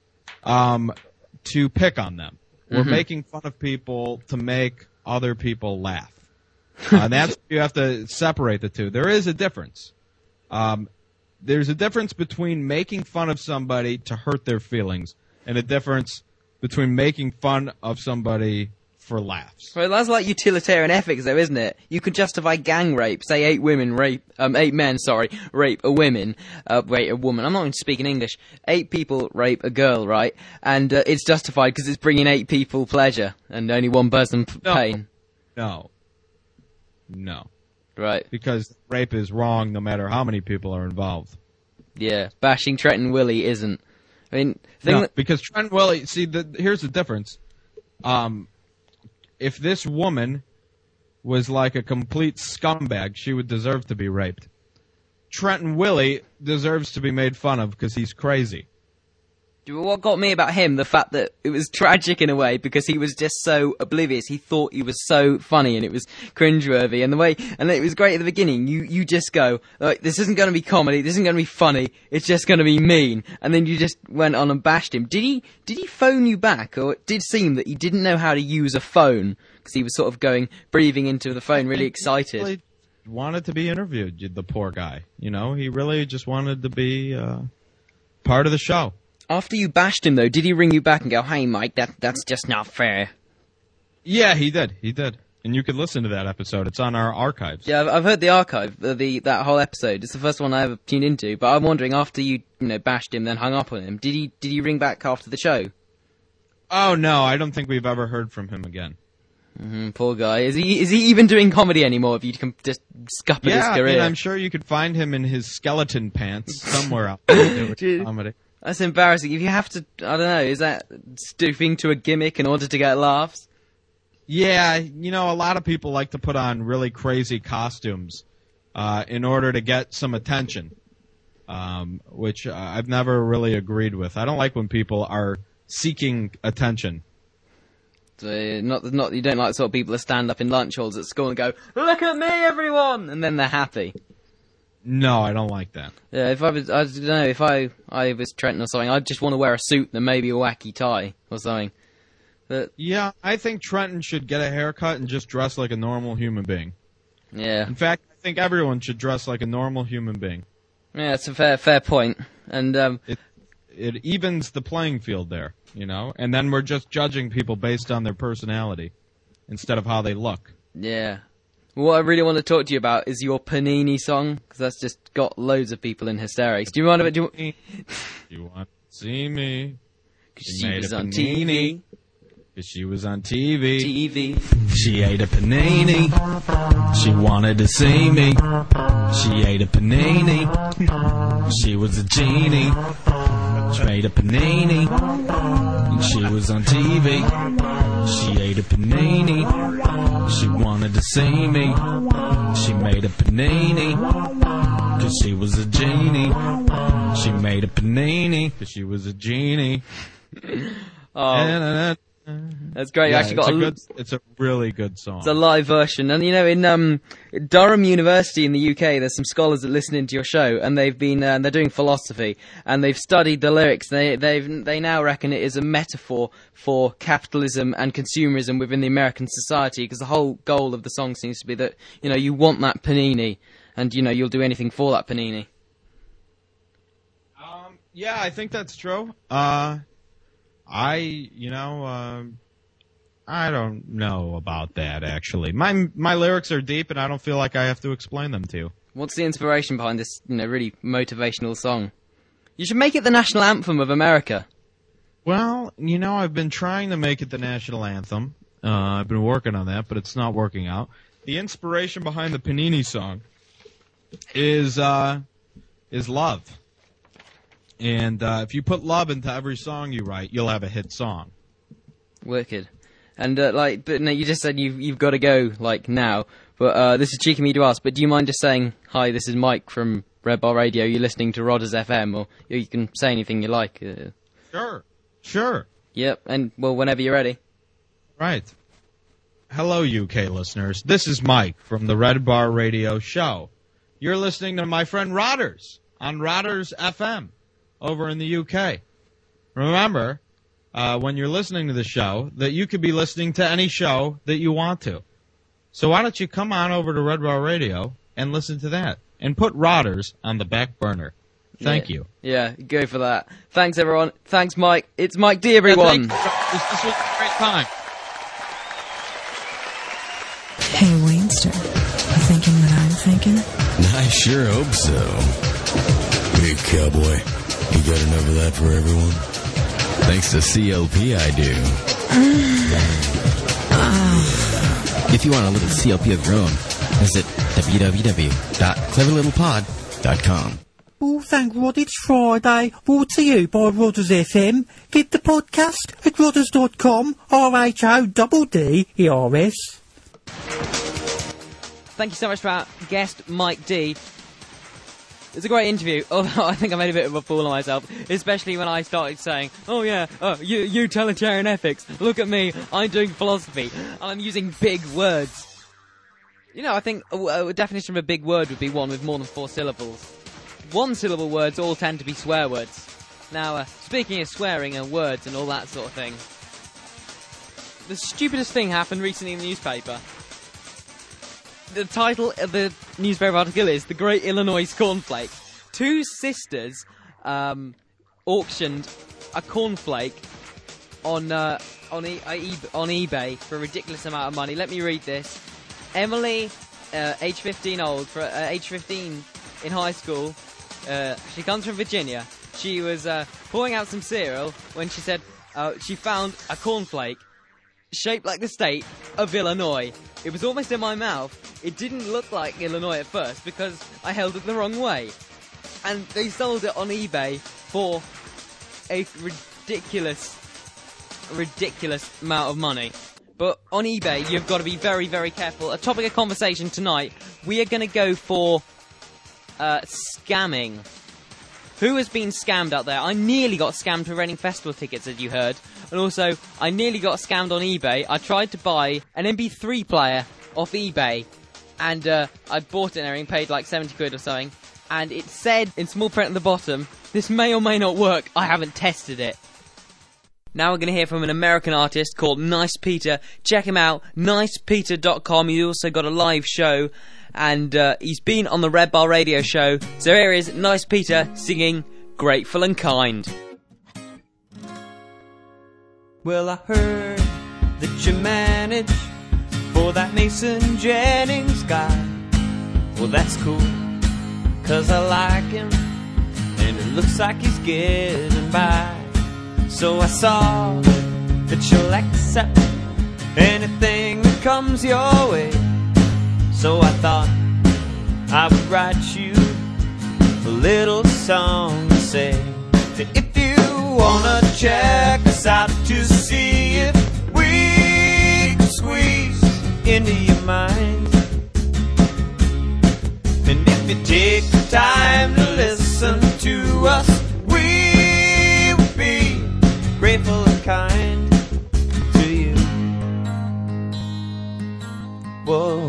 to pick on them. We're making fun of people to make other people laugh. And that's you have to separate the two. There is a difference. There's a difference between making fun of somebody to hurt their feelings, and a difference between making fun of somebody for laughs. Well, that's like utilitarian ethics, though, isn't it? You could justify gang rape. Say 8 men rape a woman. Wait, a woman. I'm not even speaking English. 8 people rape a girl, right? And it's justified because it's bringing 8 people pleasure and only 1 person pain. No. Right. Because rape is wrong no matter how many people are involved. Yeah, bashing Trent and Willie isn't. I mean, because Trent and Willie, see, here's the difference. If this woman was like a complete scumbag, she would deserve to be raped. Trent and Willie deserves to be made fun of because he's crazy. What got me about him, the fact that it was tragic in a way, because he was just so oblivious. He thought he was so funny, and it was cringeworthy. And it was great at the beginning. You just go, like, this isn't going to be comedy, this isn't going to be funny, it's just going to be mean. And then you just went on and bashed him. Did he phone you back, or it did seem that he didn't know how to use a phone? Because he was sort of breathing into the phone, really excited. He really wanted to be interviewed, the poor guy. You know, he really just wanted to be part of the show. After you bashed him, though, did he ring you back and go, hey, Mike, that's just not fair? Yeah, he did. And you could listen to that episode. It's on our archives. Yeah, I've heard the archive, that whole episode. It's the first one I ever tuned into. But I'm wondering, after you bashed him, then hung up on him, did he ring back after the show? Oh, no, I don't think we've ever heard from him again. Poor guy. Is he even doing comedy anymore? If you can just scupper his career? Yeah, I'm sure you could find him in his skeleton pants somewhere out there doing comedy. That's embarrassing. If you have to, I don't know, is that stooping to a gimmick in order to get laughs? Yeah, a lot of people like to put on really crazy costumes in order to get some attention, which I've never really agreed with. I don't like when people are seeking attention. Not you don't like the sort of people that stand up in lunch halls at school and go, "Look at me, everyone," and then they're happy. No, I don't like that. Yeah, if I don't know, if I was Trenton or something, I'd just want to wear a suit and maybe a wacky tie or something. But yeah, I think Trenton should get a haircut and just dress like a normal human being. Yeah. In fact, I think everyone should dress like a normal human being. Yeah, it's a fair point. And it evens the playing field there, you know? And then we're just judging people based on their personality instead of how they look. Yeah. What I really want to talk to you about is your Panini song, because that's just got loads of people in hysterics. Do you mind if You want to see me? She was on TV. She was on TV. TV. She ate a panini. She wanted to see me. She ate a panini. She was a genie. She made a panini. She was on TV. She ate a panini. She wanted to see me. She made a panini. 'Cause she was a genie. She made a panini. 'Cause she was a genie. Oh. That's great. Yeah, Actually, it's a really good song. It's a live version, and you know, in Durham University in the UK, there's some scholars that listen into your show, and they've been they're doing philosophy, and they've studied the lyrics. They now reckon it is a metaphor for capitalism and consumerism within the American society, because the whole goal of the song seems to be that, you know, you want that panini, and you know, you'll do anything for that panini. Yeah, I think that's true. I don't know about that, actually. My lyrics are deep, and I don't feel like I have to explain them to you. What's the inspiration behind this, you know, really motivational song? You should make it the national anthem of America. Well, you know, I've been trying to make it the national anthem. I've been working on that, but it's not working out. The inspiration behind the Panini song is love. And if you put love into every song you write, you'll have a hit song. Wicked. And but no, you just said you've got to go now. But this is cheeky me to ask. But do you mind just saying hi? This is Mike from Red Bar Radio. You're listening to Rodders FM, or you can say anything you like. Sure. Yep. And well, whenever you're ready. Right. Hello, UK listeners. This is Mike from the Red Bar Radio Show. You're listening to my friend Rodders on Rodders FM. Over in the UK. Remember, when you're listening to the show, that you could be listening to any show that you want to. So why don't you come on over to Red Bar Radio and listen to that, and put Rodders on the back burner. Thank you. Yeah, go for that. Thanks, everyone. Thanks, Mike. It's Mike D, everyone. This was a great time. Hey, Wainster. You thinking what I'm thinking? I sure hope so. Hey, cowboy. You got enough of that for everyone? Thanks to CLP, I do. If you want a little CLP of your own, visit www.cleverlittlepod.com. Oh, thank God it's Friday. Brought to you by Rodders FM. Get the podcast at rodders.com. RHODDERS. Thank you so much for our guest, Mike D. It was a great interview, although I think I made a bit of a fool of myself, especially when I started saying, oh yeah, utilitarian ethics, look at me, I'm doing philosophy, and I'm using big words. You know, I think a definition of a big word would be one with more than 4 syllables. One-syllable words all tend to be swear words. Now, speaking of swearing and words and all that sort of thing, the stupidest thing happened recently in the newspaper. The title of the newspaper article is The Great Illinois Cornflake. 2 sisters auctioned a cornflake on eBay for a ridiculous amount of money. Let me read this. Emily, age 15 in high school, she comes from Virginia. She was pouring out some cereal when she said she found a cornflake shaped like the state of Illinois. It was almost in my mouth. It didn't look like Illinois at first because I held it the wrong way. And they sold it on eBay for a ridiculous amount of money. But on eBay, you've got to be very, very careful. A topic of conversation tonight, we are going to go for scamming. Who has been scammed out there? I nearly got scammed for Reading Festival tickets, as you heard. And also, I nearly got scammed on eBay. I tried to buy an MP3 player off eBay. And I bought it and everything, paid like 70 quid or something. And it said in small print at the bottom, this may or may not work. I haven't tested it. Now we're going to hear from an American artist called Nice Peter. Check him out, nicepeter.com. He's also got a live show. And he's been on the Red Bar radio show. So here is Nice Peter singing Grateful and Kind. Well, I heard that you managed for that Mason Jennings guy. Well, that's cool, 'cause I like him, and it looks like he's getting by. So I saw that you'll accept anything that comes your way. So I thought I would write you a little song to say that if you wanna check us out to see if we can squeeze into your mind, and if you take the time to listen to us, we would be grateful and kind to you. Whoa.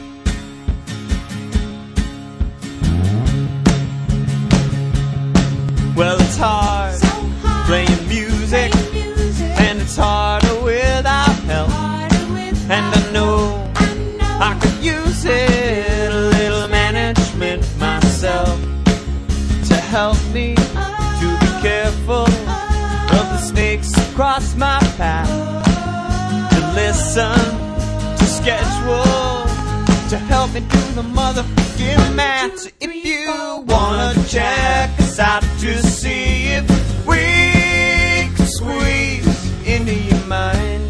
Well, it's hard, playing music, and it's harder without help. And I know I could use it, a little management myself, to help me to be careful of the snakes across my path, to listen, to schedule, to help me do the motherfucking math. So if you wanna check us out to see if we can squeeze into your mind,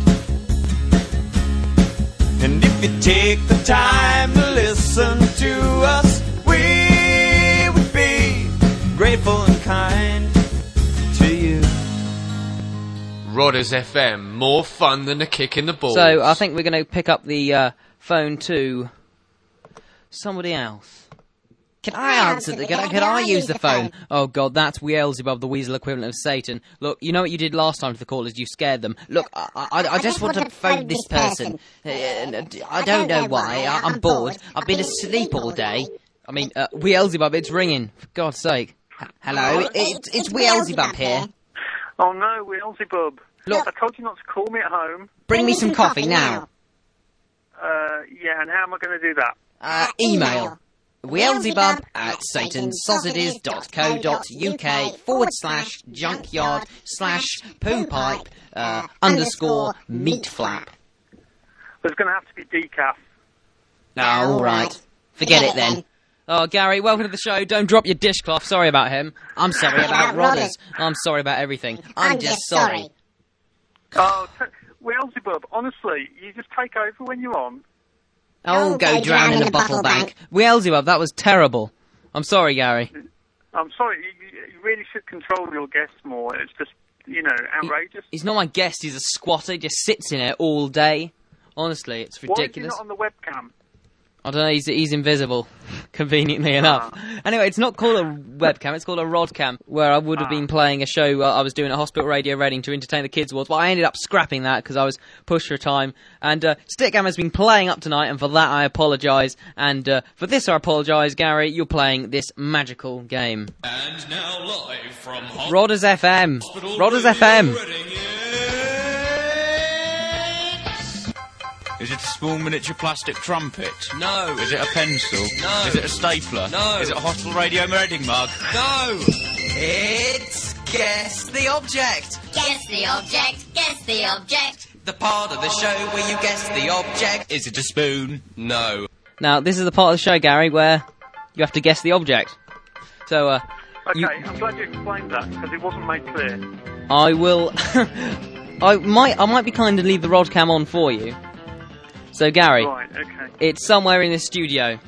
and if you take the time to listen to us, we would be grateful and kind to you. Rodders FM, more fun than a kick in the balls. So I think we're going to pick up the phone to somebody else. Can I answer? Can I use the phone? Oh God, that's Beelzebub, the weasel equivalent of Satan. Look, you know what you did last time to the callers? You scared them. Look, I just want to phone this person. I don't know why. I'm bored. I've been asleep all day. I mean, Beelzebub, it's ringing. For God's sake. Hello, it's Beelzebub here. Oh no, Beelzebub. Look, I told you not to call me at home. Bring me some coffee now. Yeah, and how am I going to do that? Email. Beelzebub at satansausages.co.uk/junkyard/poopipe _meat flap. There's going to have to be decaf. All right. Forget it then. Oh, Gary, welcome to the show. Don't drop your dishcloth. Sorry about him. I'm sorry about Rodders. I'm sorry about everything. I'm just sorry. Oh, Beelzebub, honestly, you just take over when you're on. Oh, go drown in a bottle bank. Beelzebub, that was terrible. I'm sorry, Gary. I'm sorry, you really should control your guests more. It's just, outrageous. He's not my guest, he's a squatter. He just sits in it all day. Honestly, it's ridiculous. Why is he not on the webcam? I don't know, he's invisible, conveniently enough. Anyway, it's not called a webcam, it's called a rodcam, where I would have been playing a show I was doing at Hospital Radio Reading to entertain the kids awards, but I ended up scrapping that because I was pushed for time. And Stickam has been playing up tonight, and for that I apologise. And for this I apologise, Gary, you're playing this magical game. And now live from Rodders FM. Rodders FM. Is it a small miniature plastic trumpet? No. Is it a pencil? No. Is it a stapler? No. Is it a Hospital Radio Reading mug? No. It's Guess the Object. Guess the object. Guess the object. The part of the show where you guess the object. Is it a spoon? No. Now, this is the part of the show, Gary, where you have to guess the object. So, Okay, I'm glad you explained that, because it wasn't made clear. I will... I might be kind and leave the rodcam on for you. So, Gary, Right, okay. It's somewhere in the studio.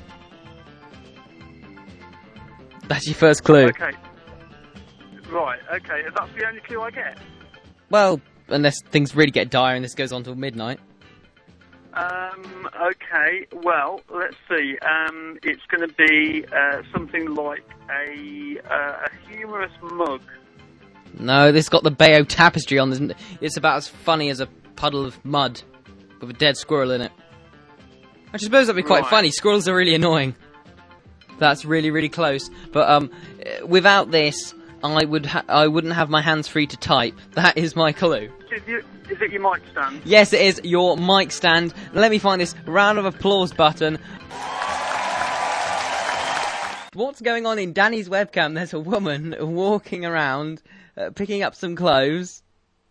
That's your first clue. Okay. Right, okay, that's the only clue I get. Well, unless things really get dire and this goes on till midnight. Okay, well, let's see. It's going to be something like a humorous mug. No, this got the Bayeux tapestry on this. It's about as funny as a puddle of mud with a dead squirrel in it. I suppose that'd be quite funny. Squirrels are really annoying. That's really, really close. But without this, I wouldn't have my hands free to type. That is my clue. Is it your mic stand? Yes, it is your mic stand. Let me find this round of applause button. What's going on in Danny's webcam? There's a woman walking around, picking up some clothes.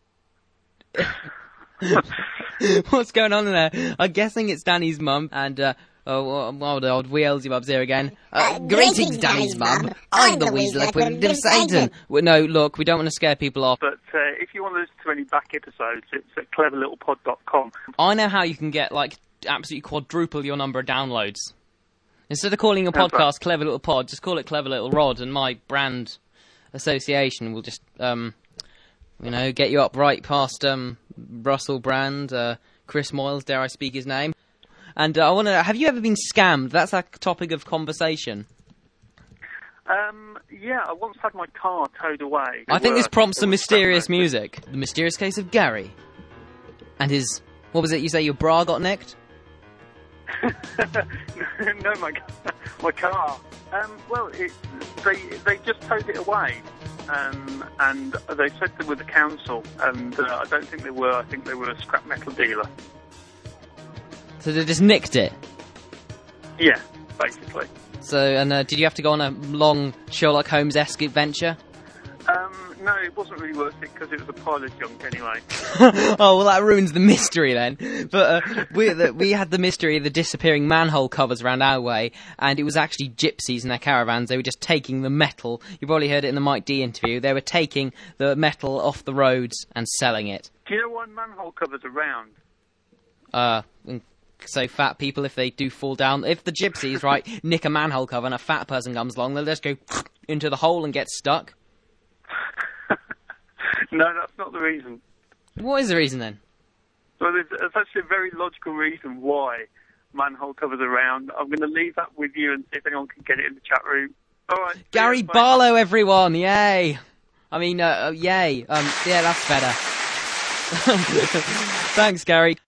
What's going on in there? I'm guessing it's Danny's mum, and, the old Weelsy-Bubs here again. Greetings, Danny's mum. I'm the Weasel Equivalent of Satan. Well, no, look, we don't want to scare people off. But if you want to listen to any back episodes, it's at cleverlittlepod.com. I know how you can get, absolutely quadruple your number of downloads. Instead of calling your podcast Clever Little Pod, just call it Clever Little Rod, and my brand association will just, get you up right past Russell Brand, Chris Moyles, dare I speak his name. And I want to know, have you ever been scammed? That's a topic of conversation. Yeah, I once had my car towed away. I think this prompts some mysterious music. The mysterious case of Gary. And his... What was it you say, your bra got nicked? No, my car. Well, they just towed it away. And they said they were the council. And I don't think they were. I think they were a scrap metal dealer. So they just nicked it? Yeah, basically. So, and did you have to go on a long Sherlock Holmes-esque adventure? No, it wasn't really worth it because it was a pile of junk anyway. Oh, well, that ruins the mystery then. But we had the mystery of the disappearing manhole covers around our way, and it was actually gypsies in their caravans. They were just taking the metal. You probably heard it in the Mike D interview. They were taking the metal off the roads and selling it. Do you know why manhole covers are round? So fat people, if they do fall down, if the gypsies, right, nick a manhole cover and a fat person comes along, they'll just go into the hole and get stuck. No, that's not the reason. What is the reason then? Well, there's actually a very logical reason why manhole covers are round. I'm going to leave that with you and see if anyone can get it in the chat room. All right. Gary Barlow, everyone! Yay! I mean, yay. Yeah, that's better. Thanks, Gary.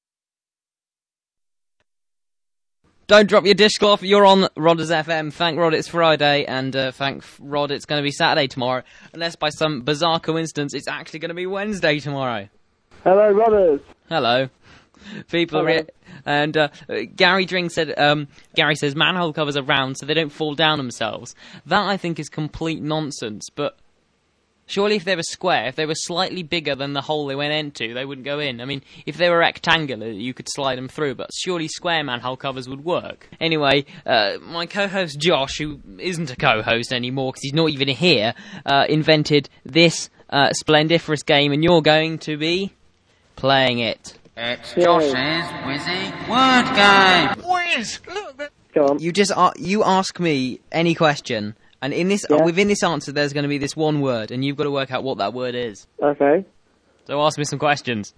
Don't drop your dishcloth, you're on Rodders FM. Thank Rod it's Friday, and thank Rod it's going to be Saturday tomorrow. Unless by some bizarre coincidence, it's actually going to be Wednesday tomorrow. Hello, Rodders. Hello. People Hello. And Gary Drink said, Gary says manhole covers are round so they don't fall down themselves. That I think is complete nonsense, but surely if they were square, if they were slightly bigger than the hole they went into, they wouldn't go in. I mean, if they were rectangular, you could slide them through, but surely square manhole covers would work. Anyway, my co-host Josh, who isn't a co-host anymore because he's not even here, invented this splendiferous game, and you're going to be playing it. It's Josh's Wizzy Word Game. Whiz! Look, go on. You ask me any question, and in this within this answer, there's going to be this one word, and you've got to work out what that word is. Okay. So ask me some questions.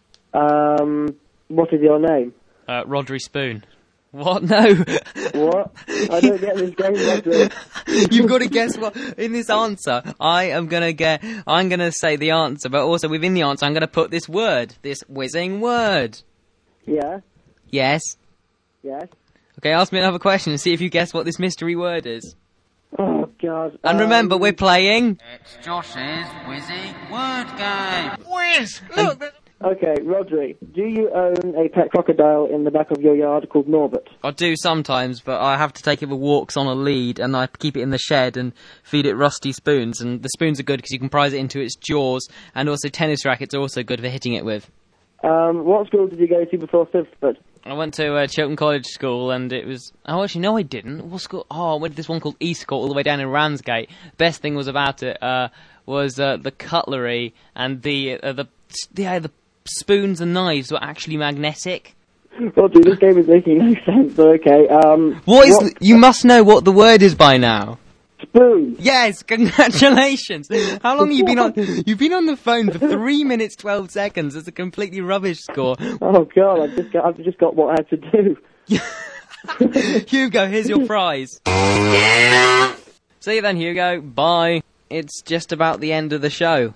What is your name? Rodri Spoon. What? No. What? I don't get this game, Rodri. You've got to guess what in this answer. I'm gonna say the answer, but also within the answer, I'm gonna put this word, this whizzing word. Yeah. Yes. Yes. Okay, ask me another question and see if you guess what this mystery word is. Oh God. And remember, we're playing. It's Josh's Wizzy Word Game. Whiz! Look. Okay, Rodri, do you own a pet crocodile in the back of your yard called Norbert? I do sometimes, but I have to take it for walks on a lead, and I keep it in the shed and feed it rusty spoons. And the spoons are good because you can prise it into its jaws, and also tennis rackets are also good for hitting it with. What school did you go to before Sibford? I went to Chiltern College School, and it was... Oh, actually, no, I didn't. What school? Oh, I went to this one called Eastcourt all the way down in Ramsgate. Best thing was about it was the cutlery and the spoons and knives were actually magnetic. Rodri, this game is making no sense, but okay. You must know what the word is by now. Boo! Yes, congratulations. How long have you been on? You've been on the phone for 3 minutes 12 seconds. It's a completely rubbish score. Oh God, I've just got what I had to do. Hugo, here's your prize. See you then, Hugo. Bye. It's just about the end of the show.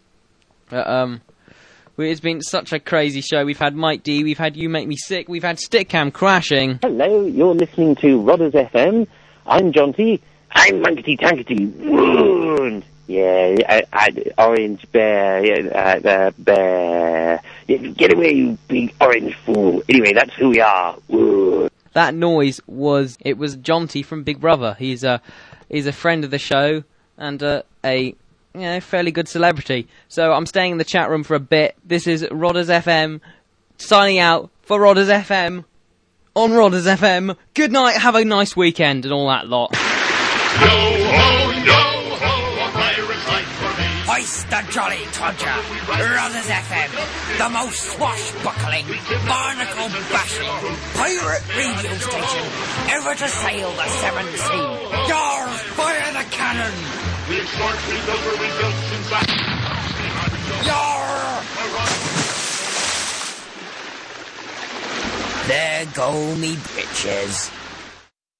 It's been such a crazy show. We've had Mike D, we've had You Make Me Sick, we've had Stickcam crashing. Hello, you're listening to Rodders FM. I'm John T. I'm Munkety Tankety. Wound. Yeah, Orange Bear, Bear. Get away, you big orange fool. Anyway, that's who we are. Wound. That noise was John T from Big Brother. He's a friend of the show and a fairly good celebrity. So I'm staying in the chat room for a bit. This is Rodders FM signing out for Rodders FM on Rodders FM. Good night, have a nice weekend and all that lot. Hoist the jolly Todger, Rodders FM, the most swashbuckling, barnacle-bashing, pirate radio station ever to sail the seven seas. Yar, fire the cannon! We extort windows where we built since back. Yar! There go me britches.